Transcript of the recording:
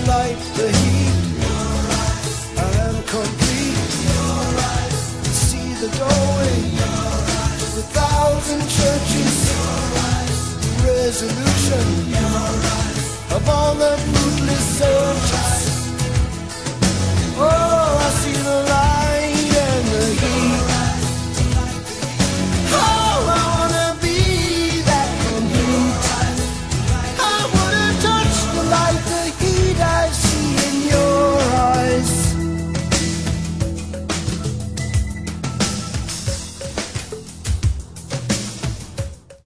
light, the heat. I am complete. See the doorway, the thousand churches. Resolution of all that